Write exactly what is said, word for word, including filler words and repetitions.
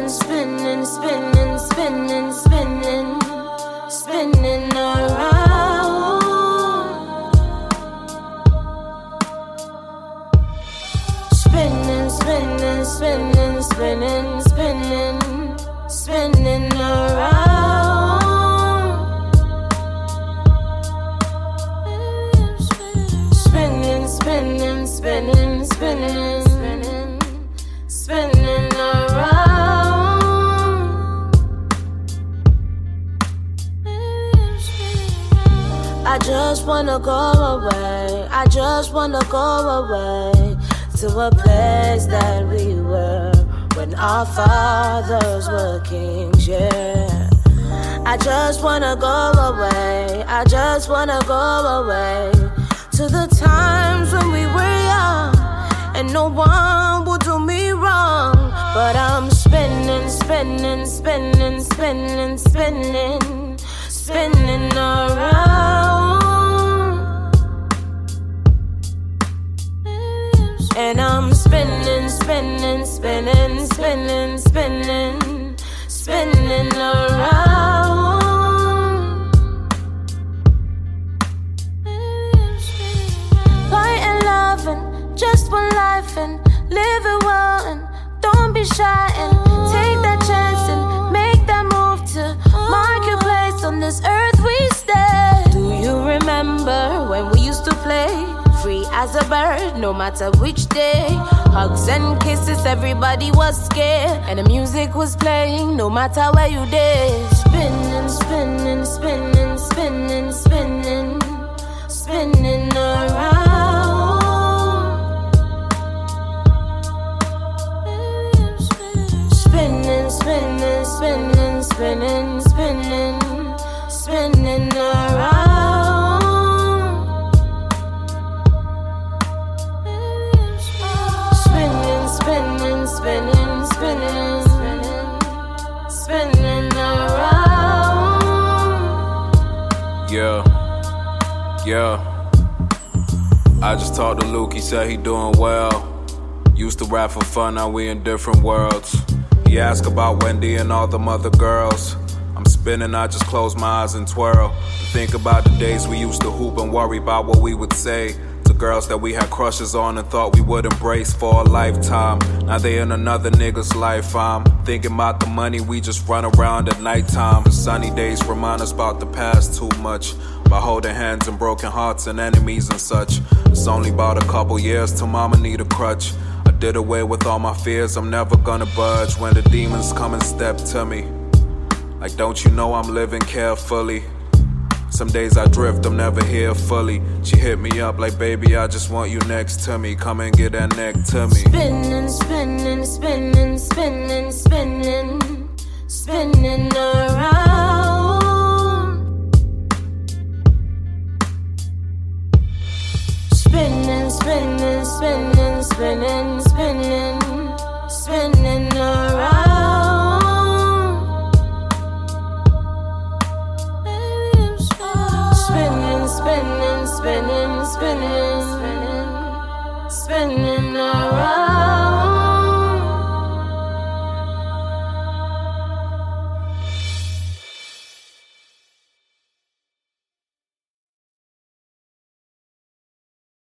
spinning, spinning, spinning, spinning, spinning, spinning around. Spinning, spinning, spinning, spinning, spinning, spinning around. Spinning, spinning, spinning, spinning, spinning, spinning around. I just wanna go away. I just wanna go away to a place that we were when our fathers were kings, yeah. I just wanna go away. I just wanna go away to the times when we were young and no one would do me wrong. But I'm spinning, spinning, spinning, spinning, spinning, spinning around. And I'm spinning, spinning, spinning, spinning, spinning, spinning around. Light and loving, just one life and live it well and don't be shy and take that chance and make that move to mark your place on this earth we stay. Do you remember when we used to play free as a bird, no matter which day? Hugs and kisses, everybody was scared, and the music was playing, no matter where you did. Spinning, spinning, spinning, spinning, spinning, spinning around. Spinning, spinning, spinning, spinning, spinning, spinning around. Spinning, spinning, spinning, spinning around. Yeah, yeah. I just talked to Luke, he said he doing well. Used to rap for fun, now we in different worlds. He asked about Wendy and all them other girls. I'm spinning, I just close my eyes and twirl. Think about the days we used to hoop and worry about what we would say to girls that we had crushes on and thought we would embrace for a lifetime. Now they in another nigga's life. I'm thinking about the money we just run around at nighttime. The sunny days remind us about the past too much, by holding hands and broken hearts and enemies and such. It's only about a couple years till mama need a crutch. I did away with all my fears, I'm never gonna budge when the demons come and step to me. Like, don't you know I'm living carefully? Some days I drift, I'm never here fully. She hit me up like, baby, I just want you next to me. Come and get that neck to me. Spinning, spinning, spinning, spinning, spinning, spinning around.